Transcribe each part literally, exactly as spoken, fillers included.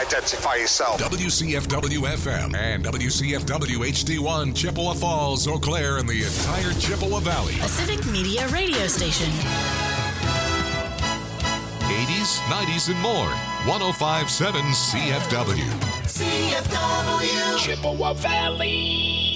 identify yourself. W C F W F M and W C F W H D one, Chippewa Falls, Eau Claire, and the entire Chippewa Valley. A Civic Media radio station. eighties, nineties, and more. one oh five point seven C F W. C F W. Chippewa Valley.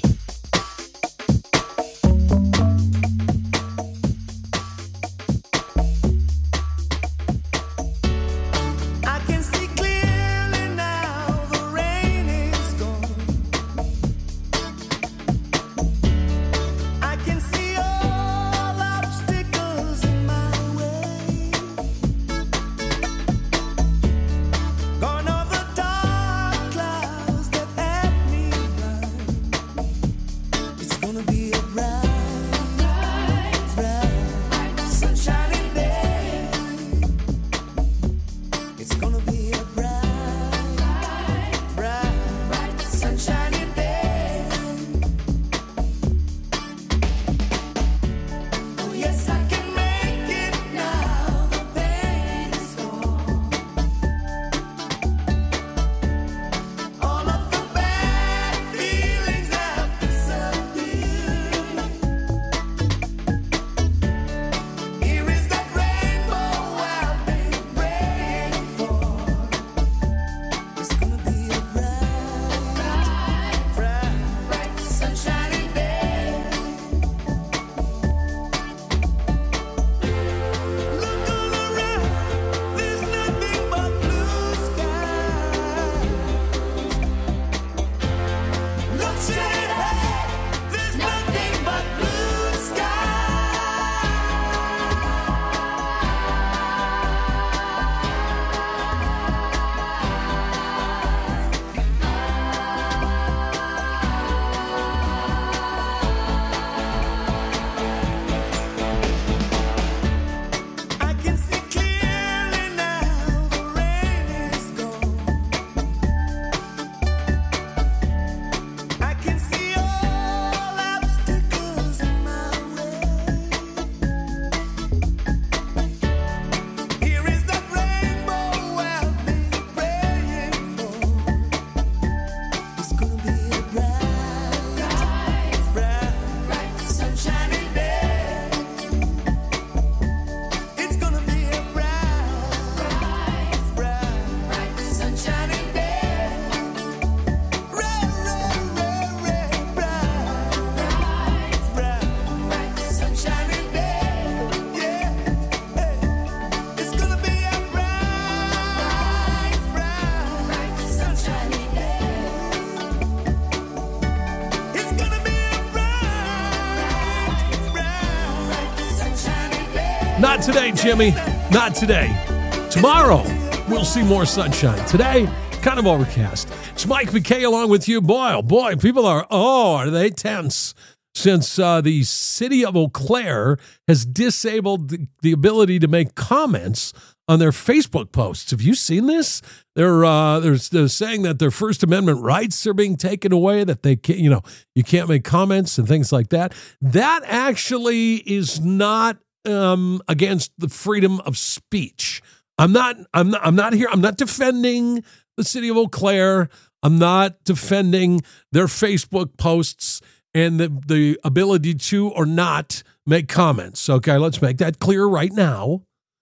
Not today, Jimmy. Not today. Tomorrow, we'll see more sunshine. Today, kind of overcast. It's Mike McKay along with you. Boy, oh boy, people are, oh, are they tense since uh, the city of Eau Claire has disabled the, the ability to make comments on their Facebook posts. Have you seen this? They're, uh, they're, they're saying that their First Amendment rights are being taken away, that they can't, you know, you can't make comments and things like that. That actually is not um, against the freedom of speech. I'm not, I'm not, I'm not here. I'm not defending the city of Eau Claire. I'm not defending their Facebook posts and the, the ability to or not make comments. Okay, let's make that clear right now.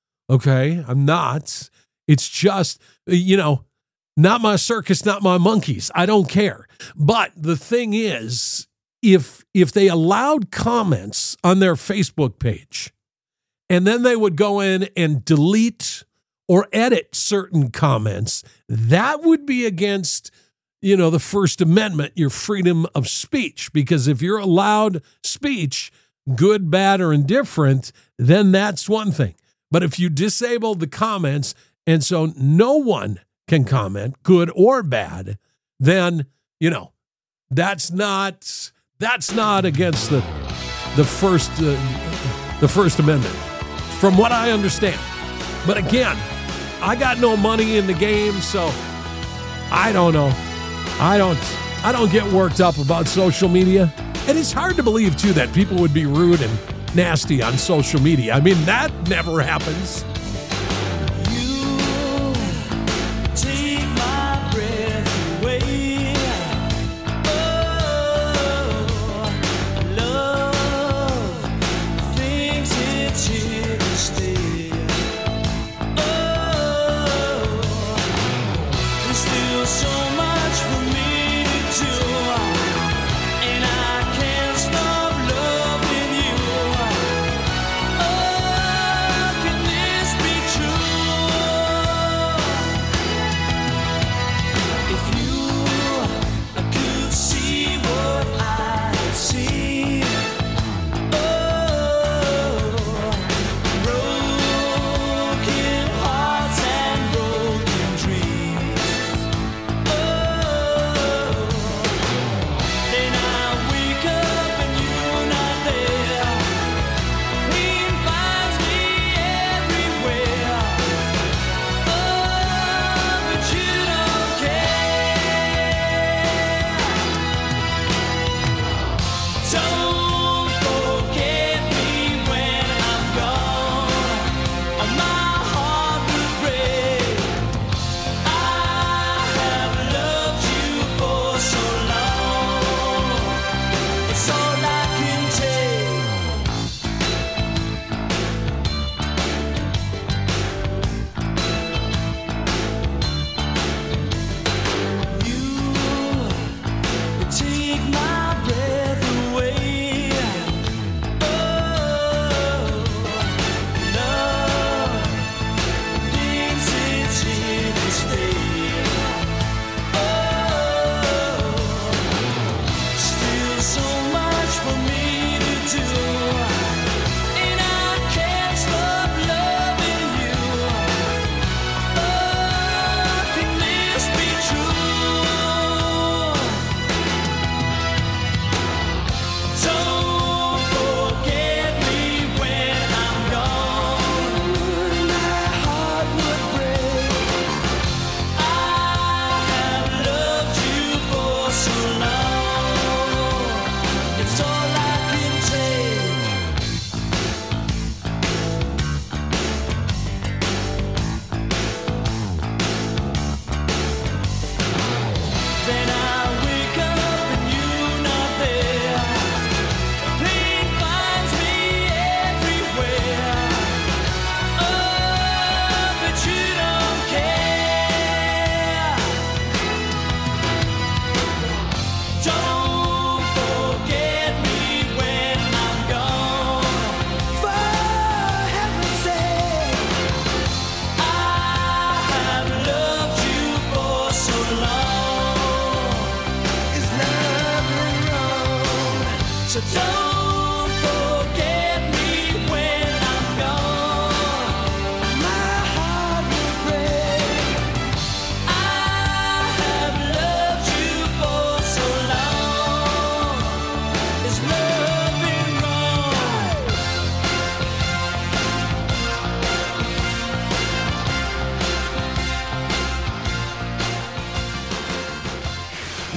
Okay, I'm not. It's just, you know, not my circus, not my monkeys. I don't care. But the thing is, if if they allowed comments on their Facebook page, and then they would go in and delete or edit certain comments, that would be against, you know, the First Amendment, your freedom of speech. Because if you're allowed speech, good, bad, or indifferent, then that's one thing. But if you disable the comments, and so no one can comment, good or bad, then, you know, that's not that's not against the the first uh, the First Amendment, from what I understand. But again, I got no money in the game, so I don't know. I don't I don't get worked up about social media. And it's hard to believe, too, that people would be rude and nasty on social media. I mean, that never happens. You take my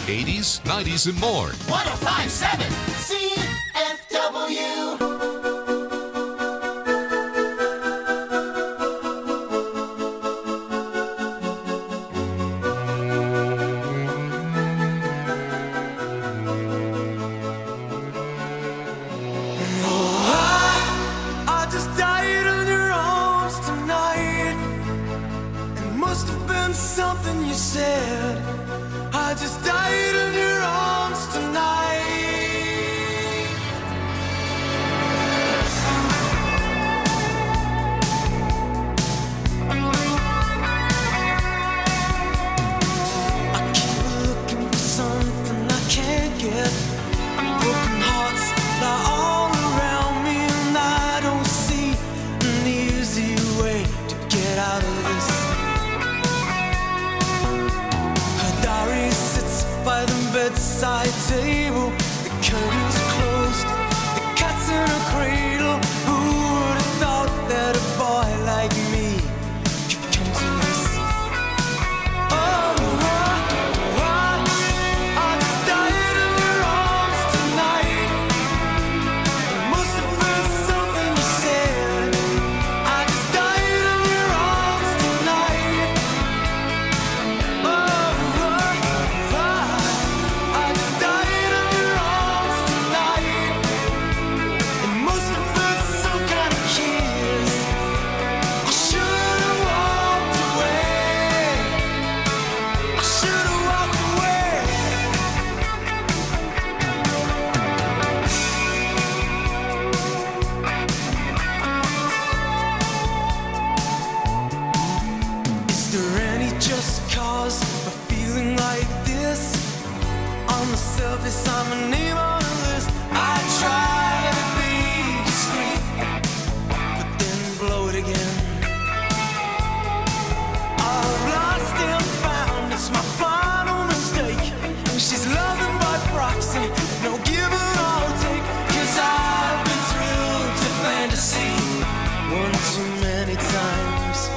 eighties, nineties, and more. one oh five point seven C F W. Something you said, I just died in your arms tonight. I keep looking for something I can't get. Broken hearts lie all around me, and I don't see an easy way to get out of this. By the bedside table, the curtains closed, the cat's in a cradle. Who would have thought that a boy like me could come to this? Oh, I, I, I just died in your arms tonight. It must have been something you said. I just died in your arms tonight. Oh, I, I surface, I'm a name on the list. I try to be discreet, but then blow it again. I've lost and found, it's my final mistake. She's loving by proxy, no give and I'll take. Cause I've been thrilled to fantasy one too many times.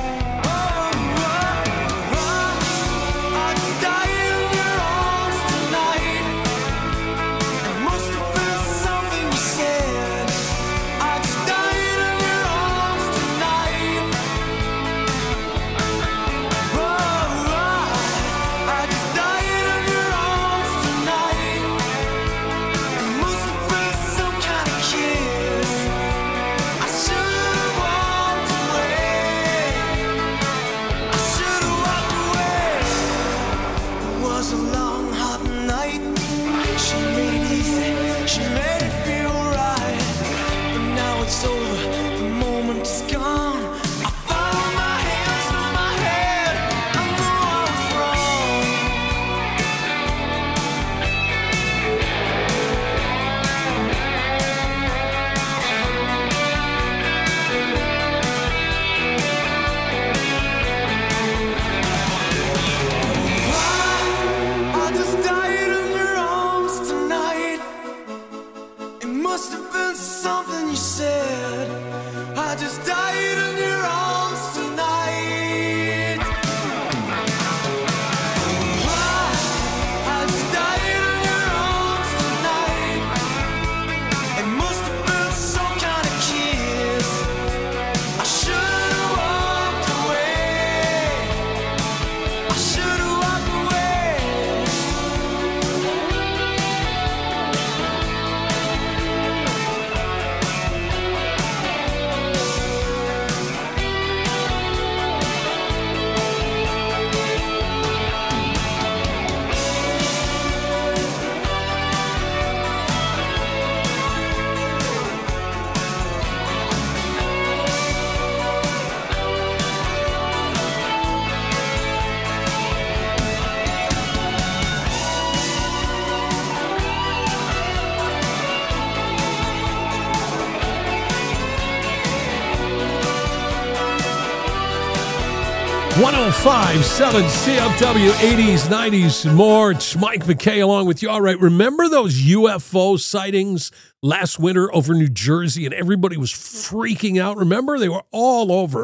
one oh five point seven C F W, eighties, nineties, and more. It's Mike McKay along with you. All right, remember those U F O sightings last winter over New Jersey and everybody was freaking out? Remember? They were all over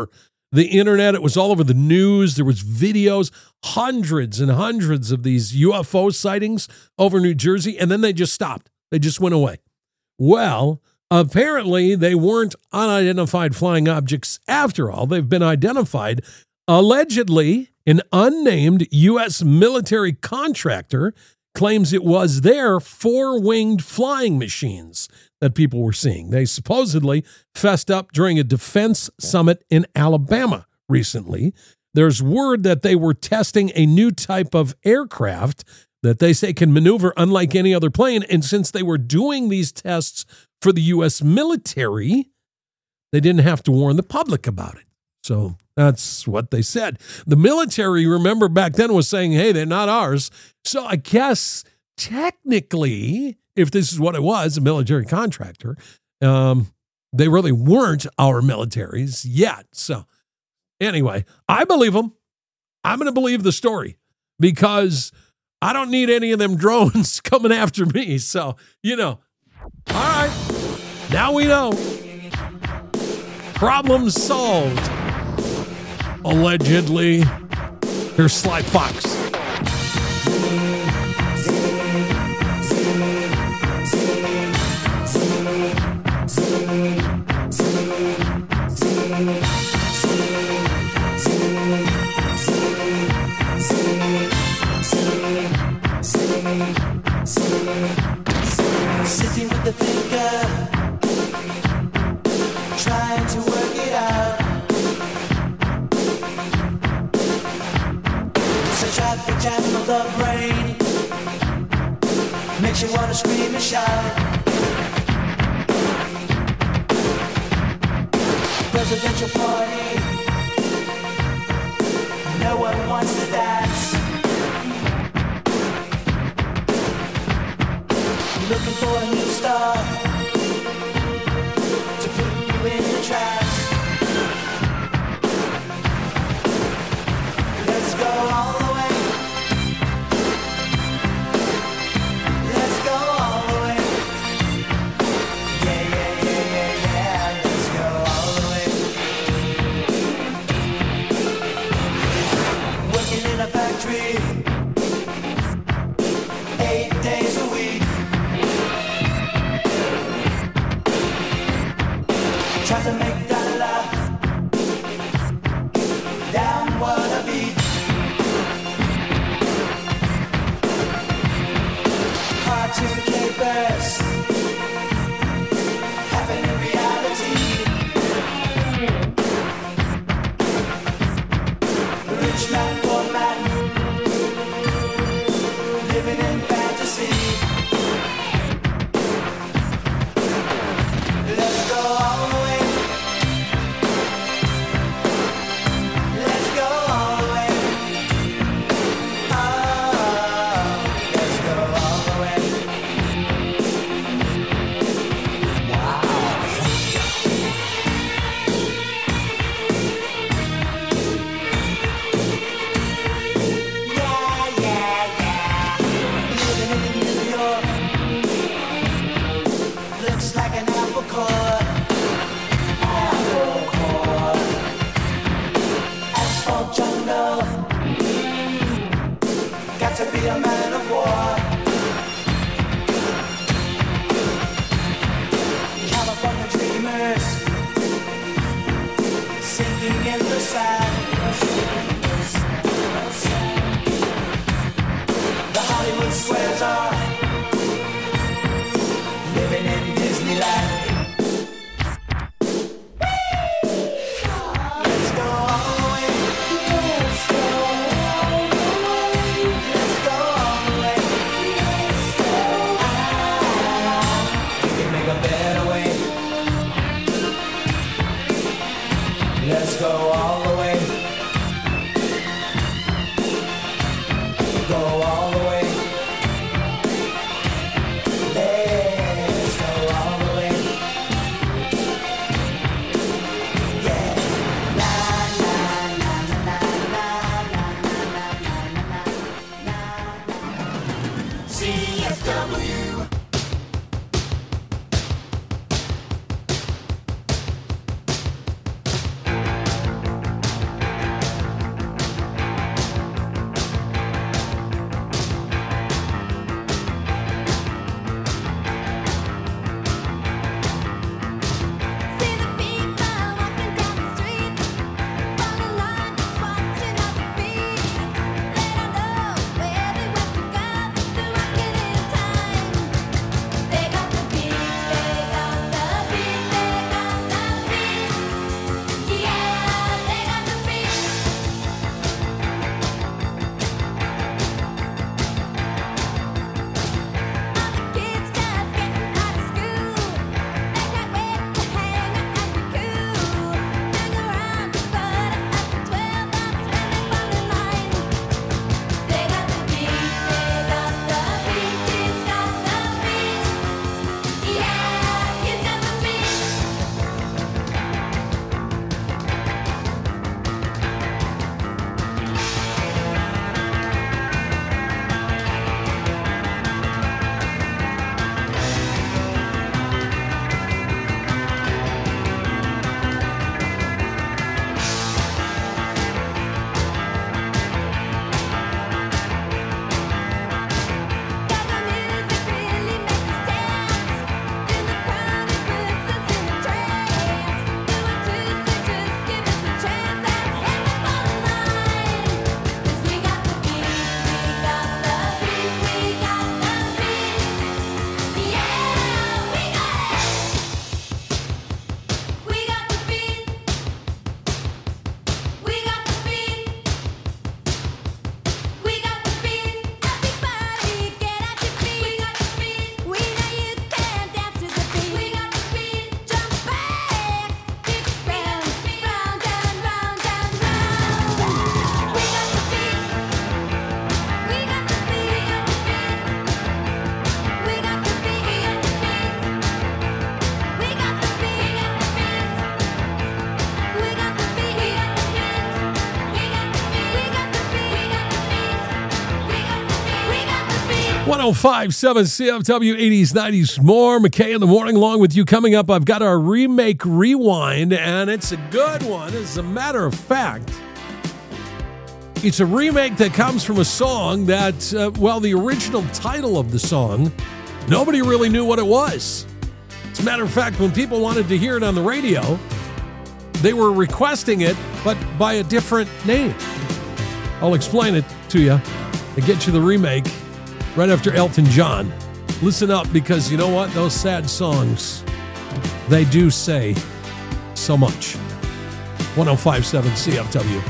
the internet. It was all over the news. There was videos, hundreds and hundreds of these U F O sightings over New Jersey, and then they just stopped. They just went away. Well, apparently they weren't unidentified flying objects after all. They've been identified. Allegedly, an unnamed U S military contractor claims it was their four-winged flying machines that people were seeing. They supposedly fessed up during a defense summit in Alabama recently. There's word that they were testing a new type of aircraft that they say can maneuver unlike any other plane. And since they were doing these tests for the U S military, they didn't have to warn the public about it. So that's what they said. The military, remember back then, was saying, hey, they're not ours. So I guess technically, if this is what it was, a military contractor, um, they really weren't our militaries yet. So anyway, I believe them. I'm going to believe the story because I don't need any of them drones coming after me. So, you know, all right, now we know. Problem solved. Allegedly. Here's Sly Fox. Sitting with the thinker, trying to work it out. It's a traffic jam of the brain, makes you want to scream and shout. Presidential party, no one wants to dance. Looking for a new star to put you in a trance. Let's go all the way. Let's go all the way. Yeah, yeah, yeah, yeah, yeah. Let's go all the way. Working in a factory, eight days a week. Try to make that laugh down what a beat. Cartoon capers happen in reality. Rich man, poor man, living in fantasy. Let's go all the way. To be a man of war. California dreamers sinking in the sand. The Hollywood squares are living in Disneyland. Let's go all the way. Go all the way. Let's go all the way. Yeah. La la la la la la la la la. C F W. one oh five point seven C F W, eighties, nineties, more. McKay in the morning along with you. Coming up, I've got our remake rewind, and it's a good one. As a matter of fact, it's a remake that comes from a song that, uh, well, the original title of the song, nobody really knew what it was. As a matter of fact, when people wanted to hear it on the radio, they were requesting it, but by a different name. I'll explain it to you and get you the remake right after Elton John. Listen up, because you know what? Those sad songs, they do say so much. one oh five point seven C F W.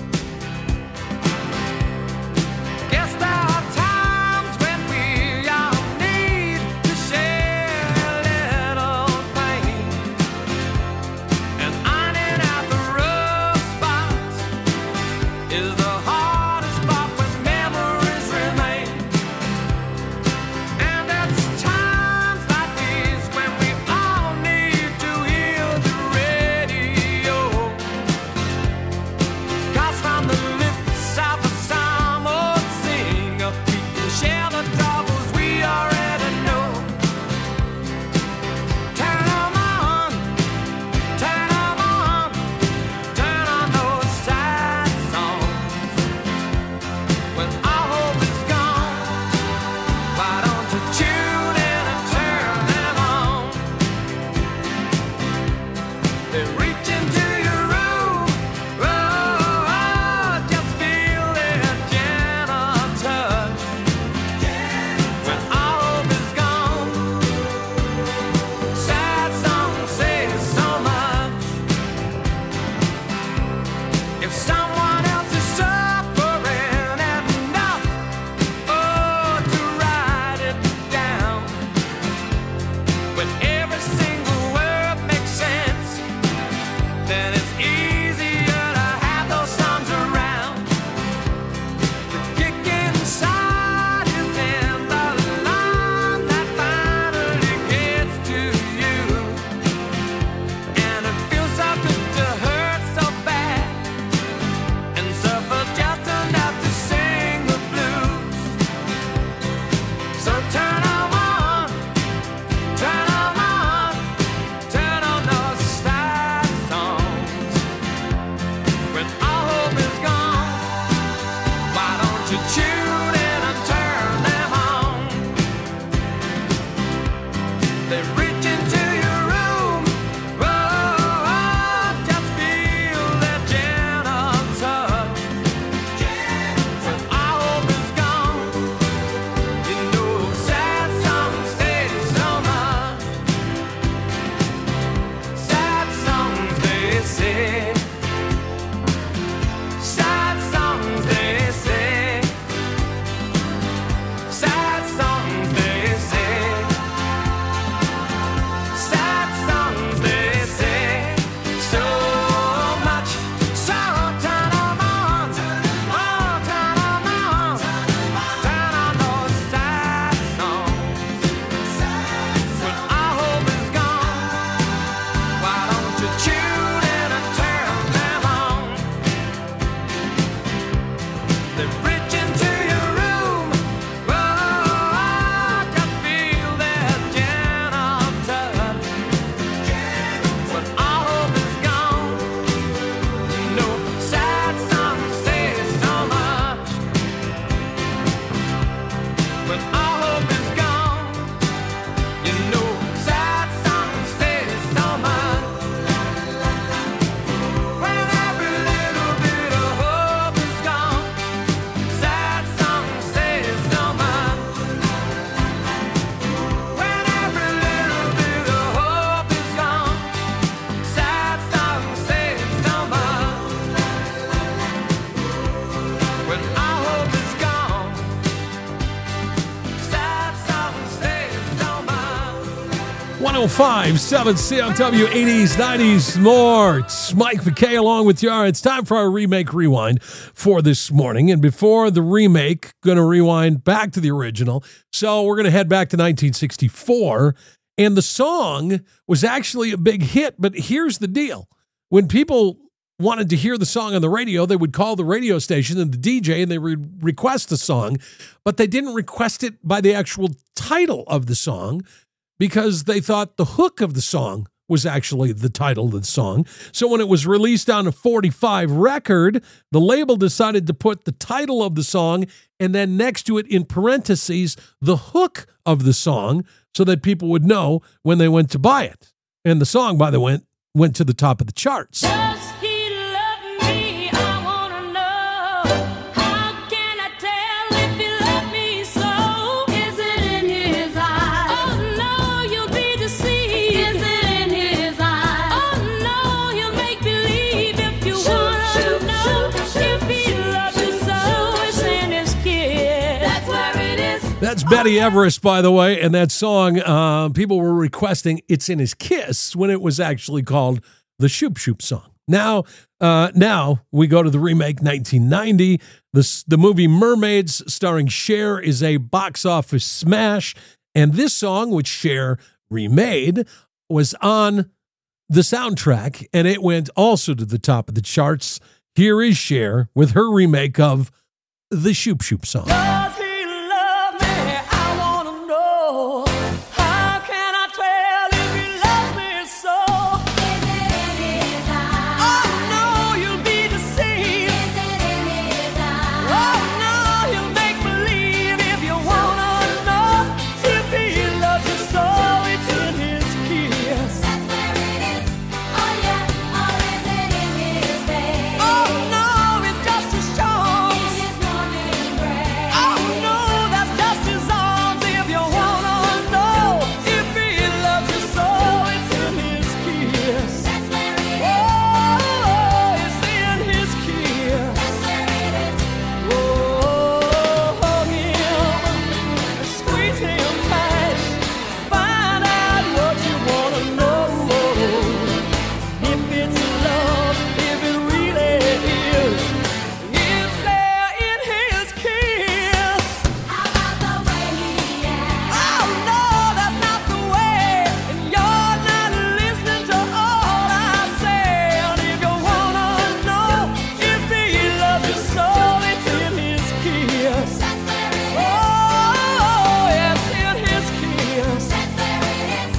one oh five point seven C F W, eighties, nineties, more. It's Mike McKay along with you. It's time for our remake rewind for this morning. And before the remake, going to rewind back to the original. So we're going to head back to nineteen sixty-four. And the song was actually a big hit. But here's the deal. When people wanted to hear the song on the radio, they would call the radio station and the D J and they would request the song, but they didn't request it by the actual title of the song because they thought the hook of the song was actually the title of the song. So when it was released on a forty-five record, the label decided to put the title of the song and then next to it in parentheses, the hook of the song so that people would know when they went to buy it. And the song, by the way, went to the top of the charts. Does he love me? I wanna know. How can I tell if he loves me so? Is it in his eyes? Oh no, you'll be deceived. Is it in his eyes? Oh no, he'll make believe if you shoot, wanna shoot, know. Shoot, shoot, if he loves you so, it's in his kiss. That's where it is. That's Betty Everest, by the way, and that song, uh, people were requesting It's in His Kiss when it was actually called the Shoop Shoop song. Now, uh, now we go to the remake nineteen ninety. The, the movie Mermaids starring Cher is a box office smash, and this song, which Cher remade, was on the soundtrack, and it went also to the top of the charts. Here is Cher with her remake of the Shoop Shoop song. Does he love me? I wanna know. How can I tell if he loves me so? Is it in his eyes? Oh no, you'll be deceived. Is it in his eyes? Oh no, he'll make believe if you wanna know. If he loves you so, it's in his kiss. That's where it is. Oh yeah, or is it in his face? Oh no, it's just as strong. In his warm embrace. Oh no, that's just his arms if you wanna know. If he loves you so, it's in his kiss. That's where it is. Oh, it's in his kiss. That's where it is. Oh, hug him, squeeze him tight, find out what you wanna know. If it's love, if it really is, it's there in his kiss. How about the way he acts? Oh no, that's not the way, and you're not listening to all I say. And if you wanna know if he loves you so, it's in his kiss. That's where it is. Oh, yes, in his kiss. That's where it is.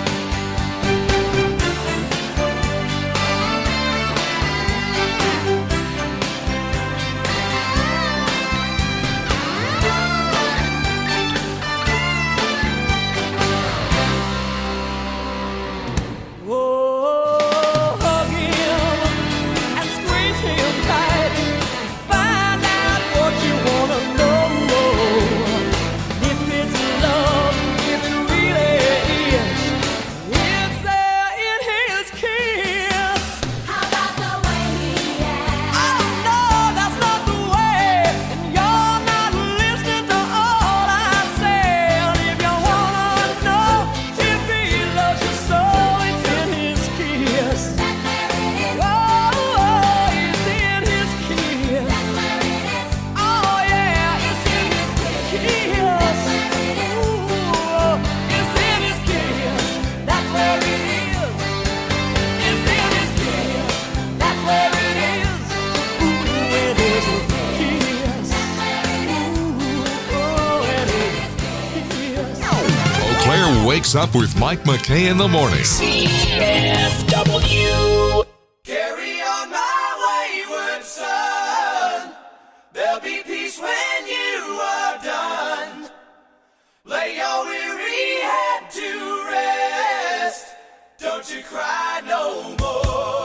Oh, hug him and squeeze him tight. Find out what you wanna know. If it's love, if it really is, it's there in his kiss. How about the way he acts? Oh no, that's not the way, and you're not listening to all I say. And if you wanna know if he loves you so, it's in his kiss. That's where it is. Oh, it's in his kiss. That's where it is. Oh yeah, it's in his kiss. Ooh, it's in his kiss. That's where it is. It's in his kiss. That's where it is. Ooh, it is his kiss. Ooh, oh, it is his kiss. Eau Claire wakes up with Mike McKay in the morning. C F W. Carry on my wayward son. There'll be peace when you are done. Lay your weary head to rest. Don't you cry no more.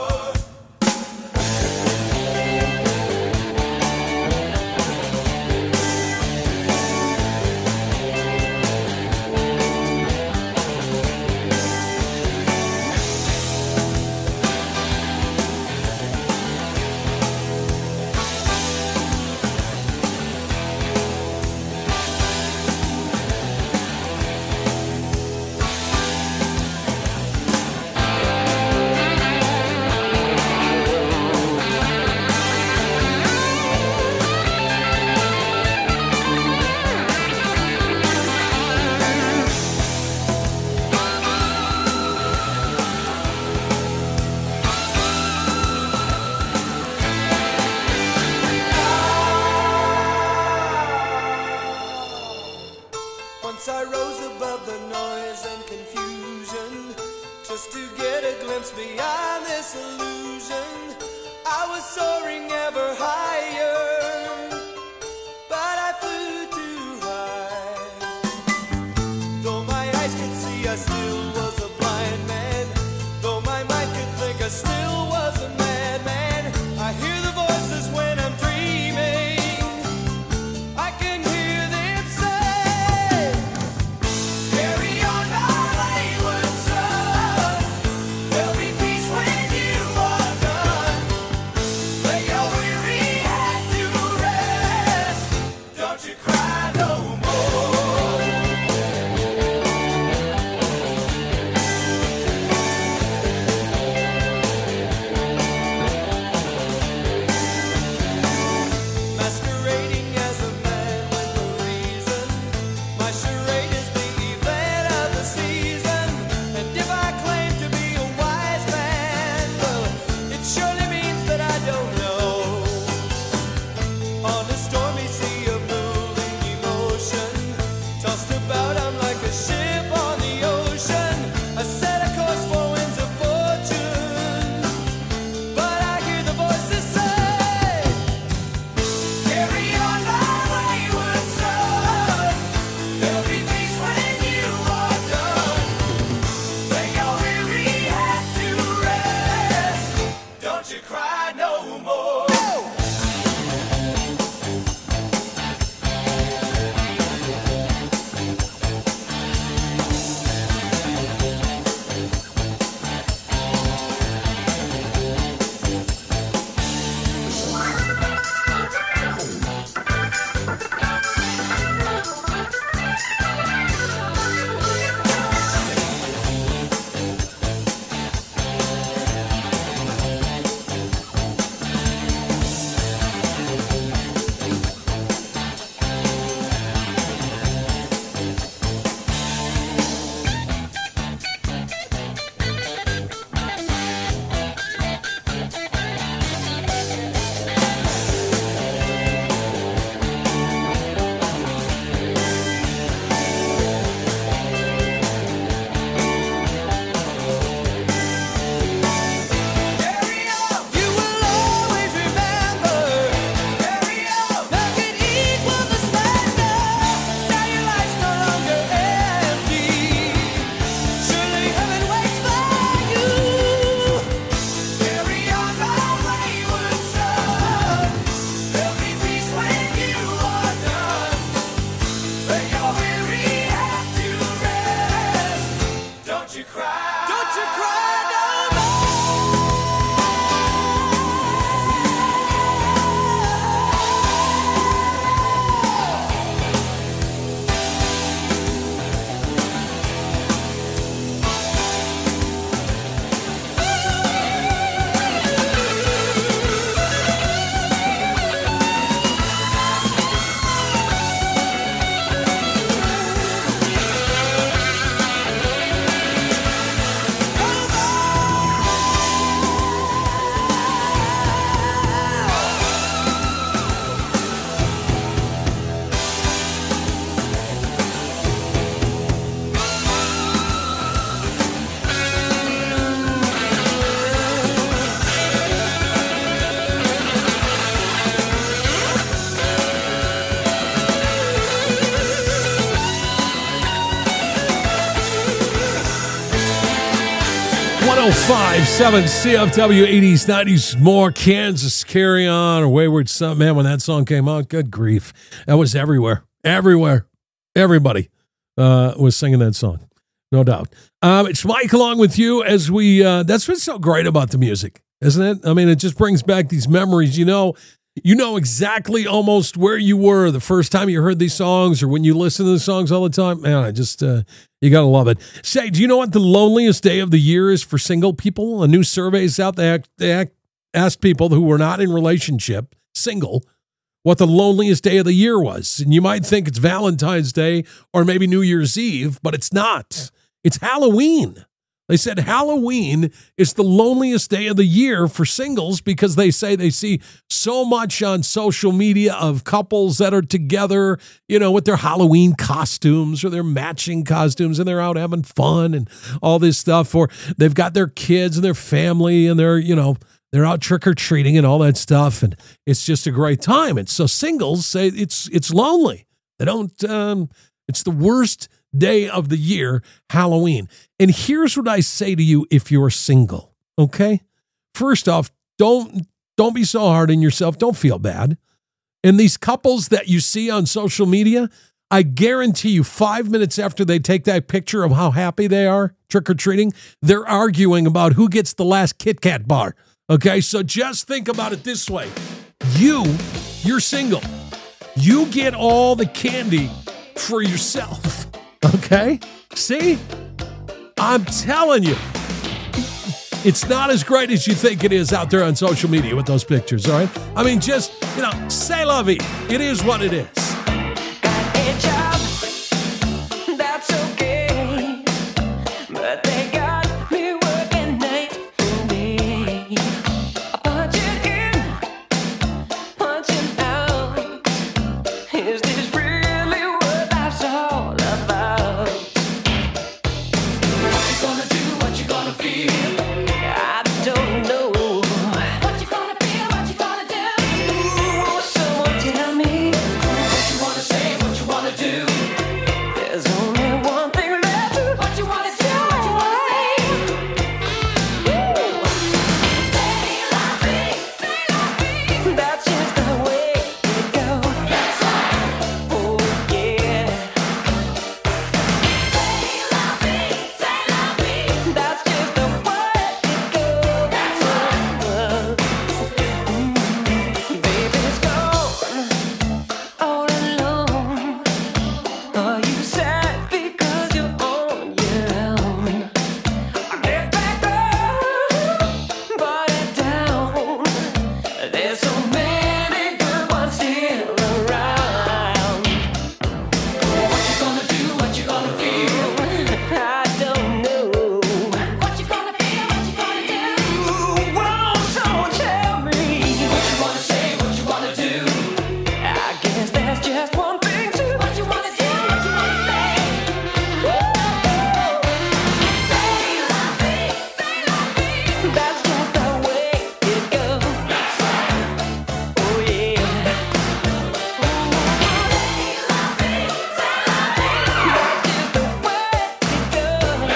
cry no more. one oh five point seven C F W, eighties, nineties, more Kansas Carry On or Wayward Son. Man, when that song came out, good grief. That was everywhere. Everywhere. Everybody uh, was singing that song. No doubt. Um, it's Mike along with you as we, uh, that's what's so great about the music, isn't it? I mean, it just brings back these memories. You know, you know exactly almost where you were the first time you heard these songs or when you listen to the songs all the time. Man, I just, uh, you got to love it. Say, do you know what the loneliest day of the year is for single people? A new survey is out. They, they asked people who were not in relationship, single, what the loneliest day of the year was. And you might think it's Valentine's Day or maybe New Year's Eve, but it's not. It's Halloween. They said Halloween is the loneliest day of the year for singles because they say they see so much on social media of couples that are together, you know, with their Halloween costumes or their matching costumes, and they're out having fun and all this stuff. Or they've got their kids and their family and they're, you know, they're out trick-or-treating and all that stuff. And it's just a great time. And so singles say it's it's lonely. They don't, um, it's the worst day of the year, Halloween. And here's what I say to you if you're single, okay? First off, don't don't be so hard on yourself. Don't feel bad. And these couples that you see on social media, I guarantee you five minutes after they take that picture of how happy they are trick-or-treating, they're arguing about who gets the last Kit Kat bar, okay? So just think about it this way. You, you're single. You get all the candy for yourself. Okay? See? I'm telling you. It's not as great as you think it is out there on social media with those pictures, all right? I mean, just, you know, c'est la vie. It is what it is. Got a job, that's okay, but they got me working night and day. Punching in, punching out. Is this really what life's all about? What you gonna do, what you gonna feel? I don't know. What you gonna feel, what you gonna do? Ooh, someone tell me. What you wanna say, what you wanna do? There's so many good ones still around. What you gonna do? What you gonna feel? I don't know. What you gonna feel? What you gonna do? Won't someone tell me? What you wanna say? What you wanna do? I guess there's just one thing to. What you wanna do? What you wanna say? That's just the way it goes. Oh yeah. That's just the way it goes.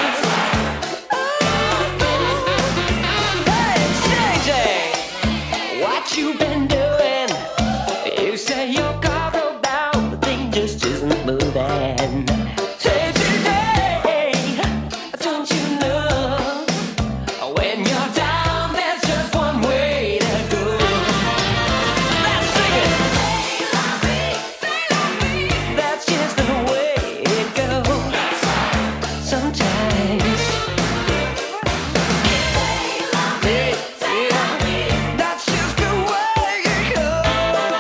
Hey, J J, what you been doing? You say your car broke down, the thing just isn't moving. Say today, don't you know? When you're down, there's just one way to go. Let's sing it. That's just the way it goes. Sometimes. Yeah, yeah. That's just the way it goes.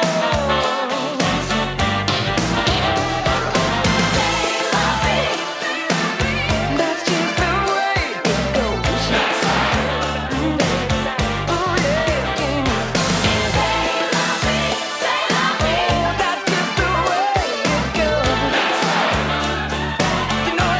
That's just the way it goes. Oh yeah. That's just the way it goes. You know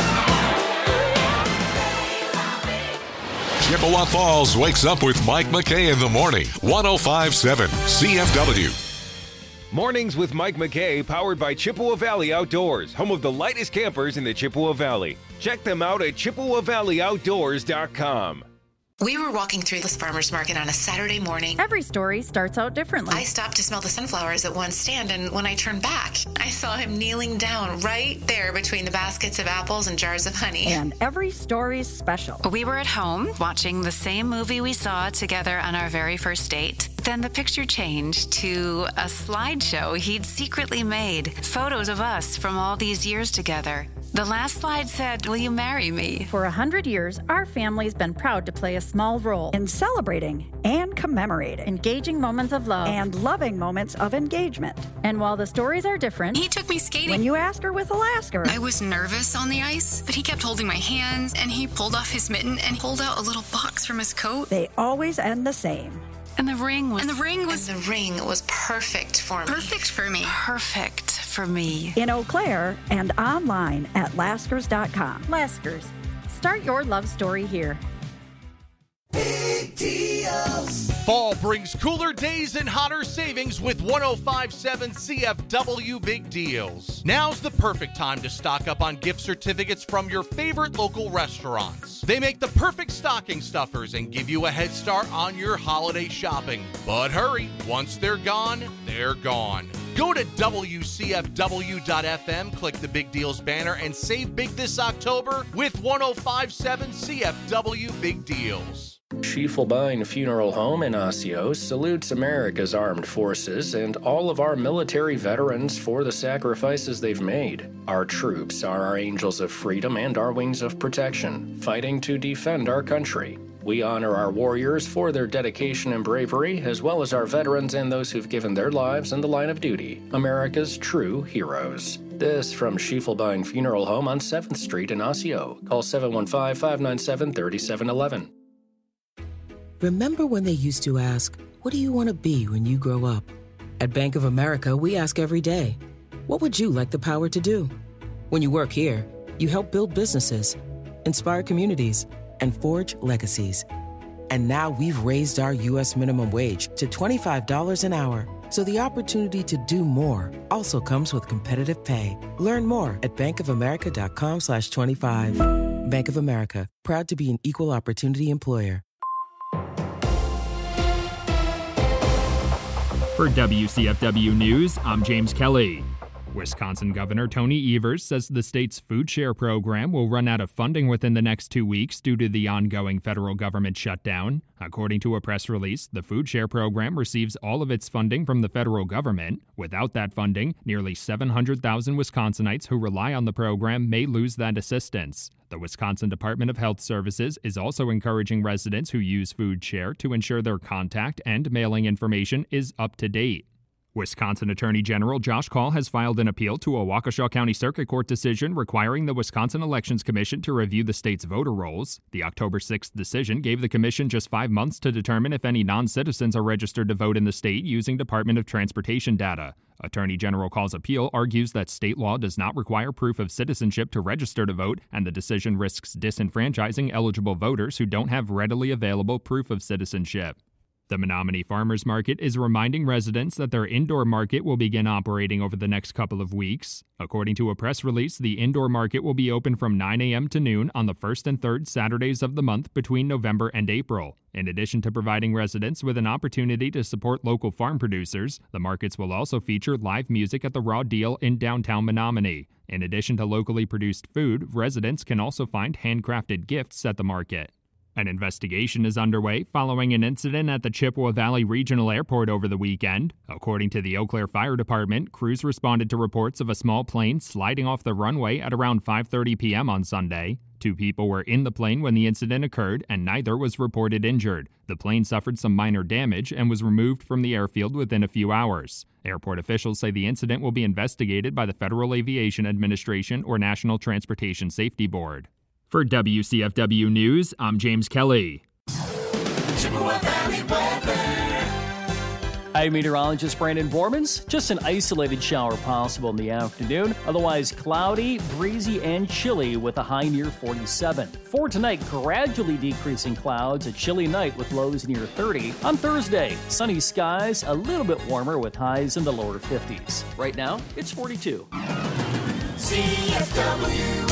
it. Chippewa Falls wakes up with Mike McKay in the morning. one oh five point seven C F W. Mornings with Mike McKay, powered by Chippewa Valley Outdoors, home of the lightest campers in the Chippewa Valley. Check them out at chippewa valley outdoors dot com. We were walking through this farmer's market on a Saturday morning. Every story starts out differently. I stopped to smell the sunflowers at one stand, and when I turned back, I saw him kneeling down right there between the baskets of apples and jars of honey. And every story's special. We were at home watching the same movie we saw together on our very first date. Then the picture changed to a slideshow he'd secretly made, photos of us from all these years together. The last slide said, "Will you marry me?" For a hundred years, our family's been proud to play a small role in celebrating and commemorating engaging moments of love and loving moments of engagement. And while the stories are different, He took me skating. when you ask her with Alaska, I was nervous on the ice, but he kept holding my hands, and he pulled off his mitten and pulled out a little box from his coat. they always end the same. And the ring was And the ring was And the ring was perfect for me. perfect for me. perfect for me. In Eau Claire and online at laskers dot com. Laskers, start your love story here. Fall brings cooler days and hotter savings with one oh five point seven C F W Big Deals. Now's the perfect time to stock up on gift certificates from your favorite local restaurants. They make the perfect stocking stuffers and give you a head start on your holiday shopping. But hurry, once they're gone, they're gone. Go to W C F W dot F M, click the Big Deals banner, and save big this October with one oh five point seven C F W Big Deals. Schiefelbein Funeral Home in Osseo salutes America's armed forces and all of our military veterans for the sacrifices they've made. Our troops are our angels of freedom and our wings of protection, fighting to defend our country. We honor our warriors for their dedication and bravery, as well as our veterans and those who've given their lives in the line of duty, America's true heroes. This from Schiefelbein Funeral Home on seventh Street in Osseo. Call seven one five, five nine seven, three seven one one. Remember when they used to ask, what do you want to be when you grow up? At Bank of America, we ask every day, what would you like the power to do? When you work here, you help build businesses, inspire communities, and forge legacies. And now we've raised our U S minimum wage to twenty-five dollars an hour. So the opportunity to do more also comes with competitive pay. Learn more at bankofamerica.com slash 25. Bank of America, proud to be an equal opportunity employer. For W C F W News, I'm James Kelly. Wisconsin Governor Tony Evers says the state's food share program will run out of funding within the next two weeks due to the ongoing federal government shutdown. According to a press release, the food share program receives all of its funding from the federal government. Without that funding, nearly seven hundred thousand Wisconsinites who rely on the program may lose that assistance. The Wisconsin Department of Health Services is also encouraging residents who use food share to ensure their contact and mailing information is up to date. Wisconsin Attorney General Josh Kaul has filed an appeal to a Waukesha County Circuit Court decision requiring the Wisconsin Elections Commission to review the state's voter rolls. The October sixth decision gave the commission just five months to determine if any non-citizens are registered to vote in the state using Department of Transportation data. Attorney General Kaul's appeal argues that state law does not require proof of citizenship to register to vote, and the decision risks disenfranchising eligible voters who don't have readily available proof of citizenship. The Menominee Farmers Market is reminding residents that their indoor market will begin operating over the next couple of weeks. According to a press release, the indoor market will be open from nine a.m. to noon on the first and third Saturdays of the month between November and April. In addition to providing residents with an opportunity to support local farm producers, the markets will also feature live music at the Raw Deal in downtown Menominee. In addition to locally produced food, residents can also find handcrafted gifts at the market. An investigation is underway following an incident at the Chippewa Valley Regional Airport over the weekend. According to the Eau Claire Fire Department, crews responded to reports of a small plane sliding off the runway at around five thirty p.m. on Sunday. Two people were in the plane when the incident occurred, and neither was reported injured. The plane suffered some minor damage and was removed from the airfield within a few hours. Airport officials say the incident will be investigated by the Federal Aviation Administration or National Transportation Safety Board. For W C F W News, I'm James Kelly. Chippewa Valley weather. I'm meteorologist Brandon Bormans. Just an isolated shower possible in the afternoon. Otherwise cloudy, breezy, and chilly with a high near forty-seven. For tonight, gradually decreasing clouds, a chilly night with lows near thirty. On Thursday, sunny skies, a little bit warmer with highs in the lower fifties. Right now, it's forty-two. C F W.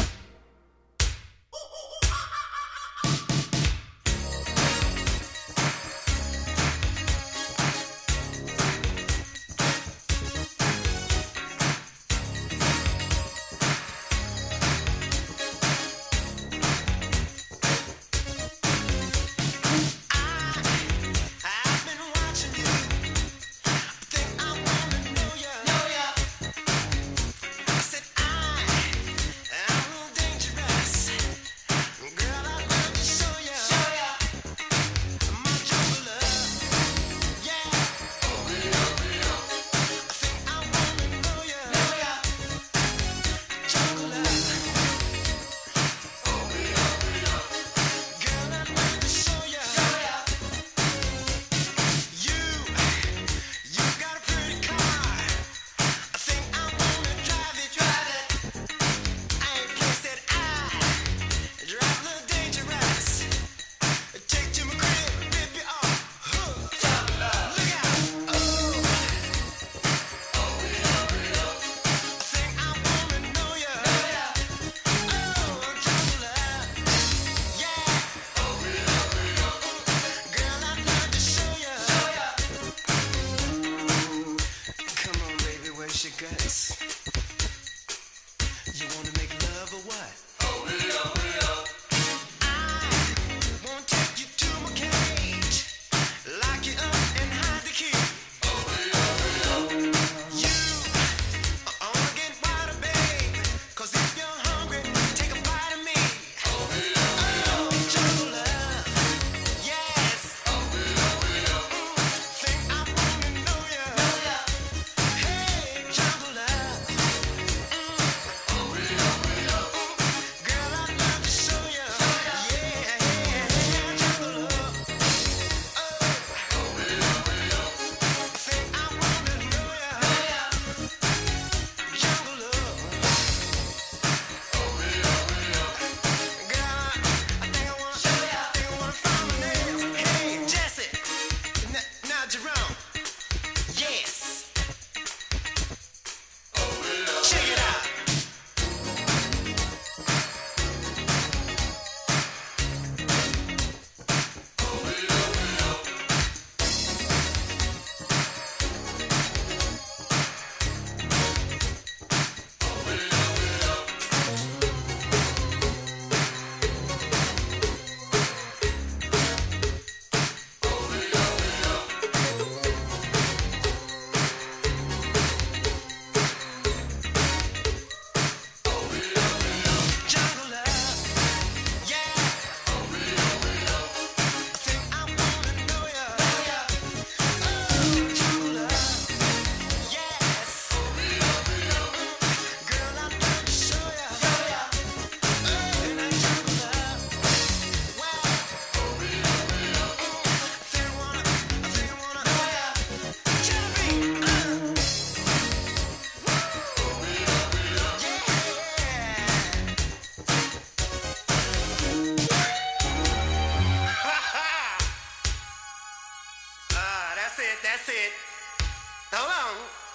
That's it, that's it. Hold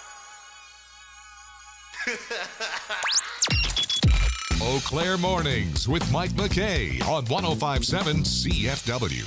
on. Eau Claire Mornings with Mike McKay on one oh five point seven C F W.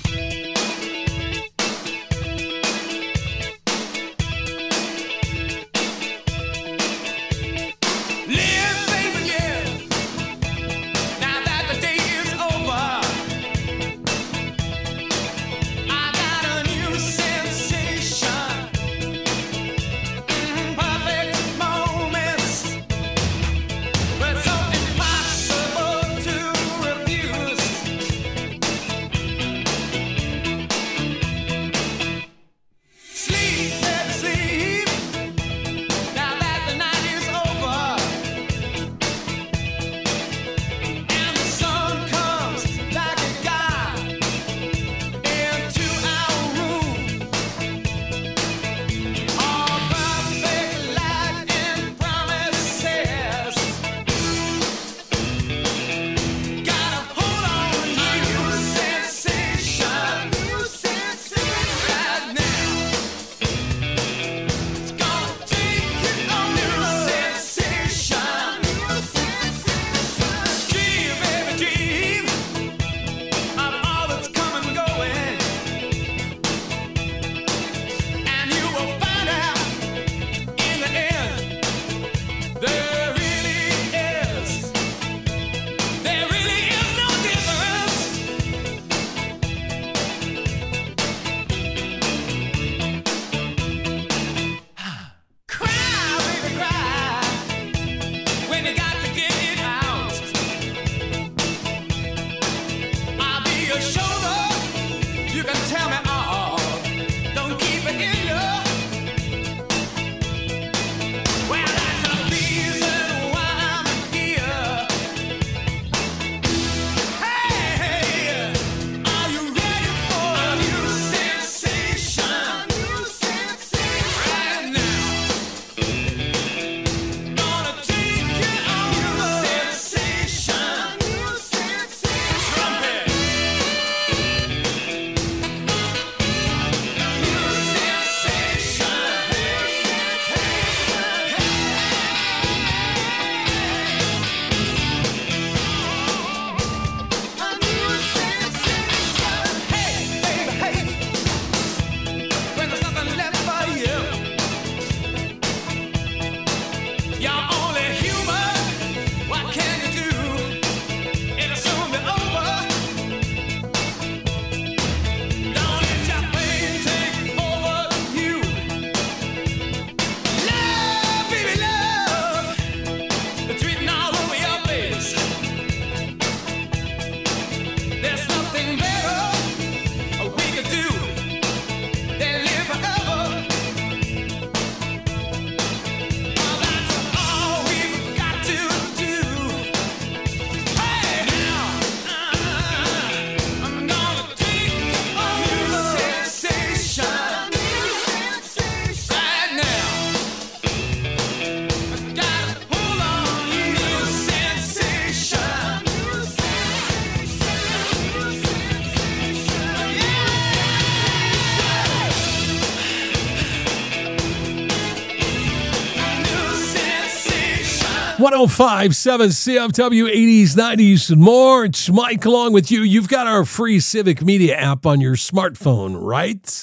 one oh five point seven C F W, eighties, nineties, and more. It's Mike along with you. You've got our free Civic Media app on your smartphone, right?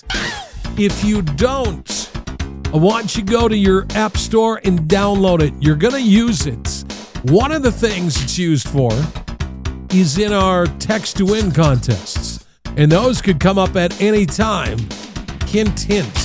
If you don't, I want you to go to your app store and download it. You're going to use it. One of the things it's used for is in our text to win contests. And those could come up at any time. Hint, hint.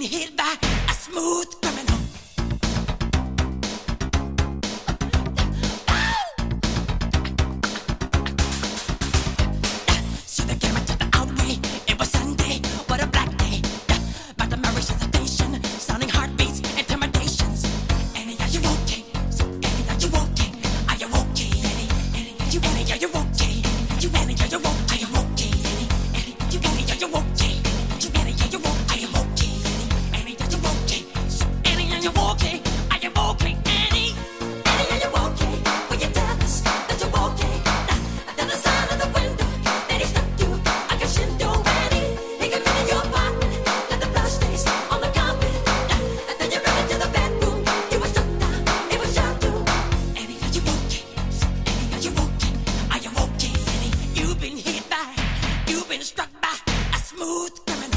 hit by a smooth criminal. So they came into the outway. It was Sunday, what a black day. But the Murray sensation, sounding heartbeats, intimidations. Annie, are you okay? So, Annie, are you okay? Are you okay, Annie? Annie, are you Annie? Are you okay? You Annie, are you okay? Are you okay, Annie? Annie, you Annie, are you okay? You Annie, are you okay? Are you okay, Annie? Annie, are you okay? So, Annie, are you okay? Are you okay, Annie? Annie, are you okay? Will you tell us that you're okay? At the other side of the window, that he stuck you like a Shinto, Annie. He came into your apartment, let the blood stains on the carpet. And then you ran into the bedroom. You were struck down, it was shot too. Annie, are you okay? Annie, are you okay? Are you okay, Annie? You've been hit by, you've been struck by a smooth criminal.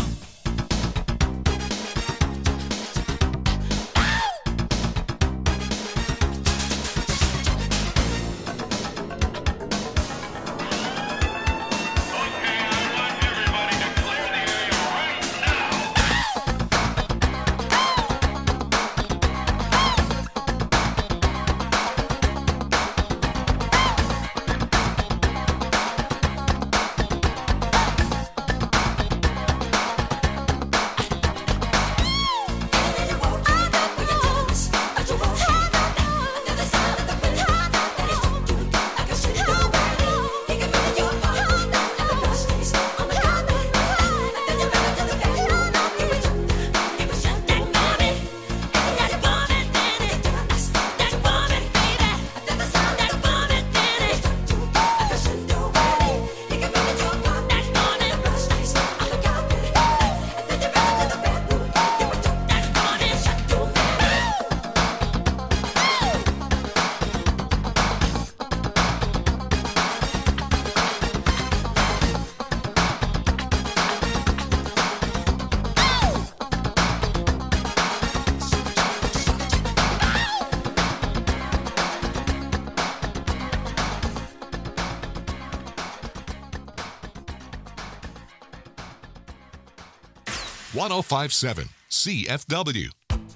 one oh five point seven C F W.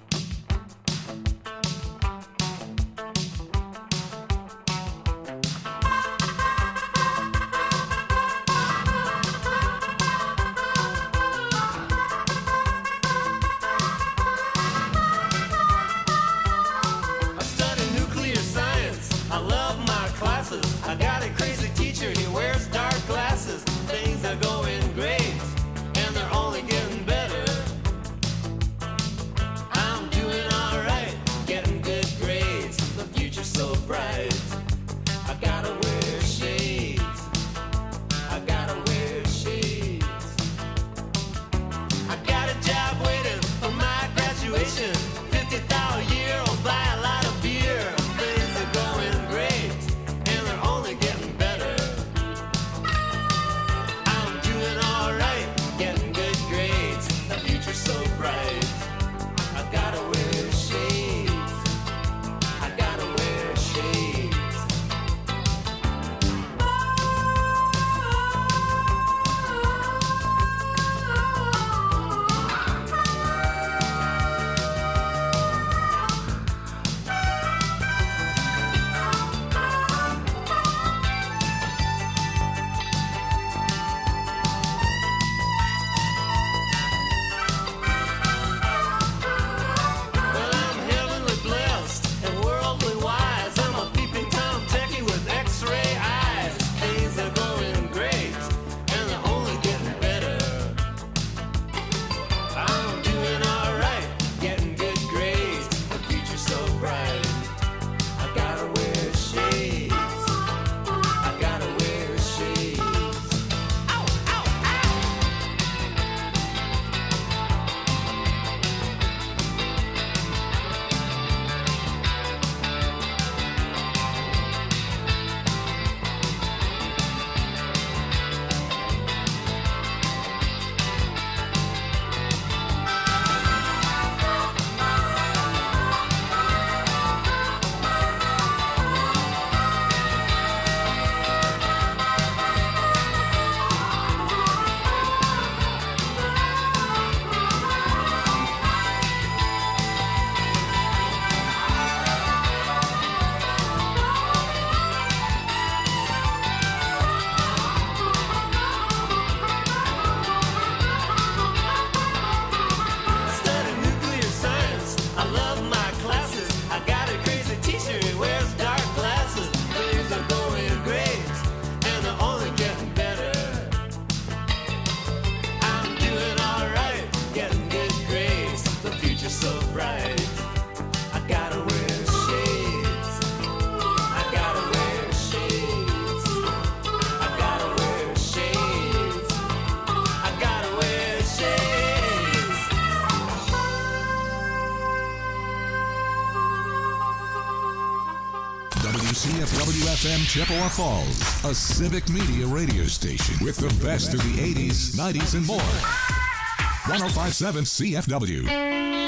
I study nuclear science. I love my classes. I got a crazy teacher. He wears dark glasses. Things are going great, and they're only getting better. C F W F M Chippewa Falls, a civic media radio station with the best of the eighties, nineties, and more. one oh five point seven C F W.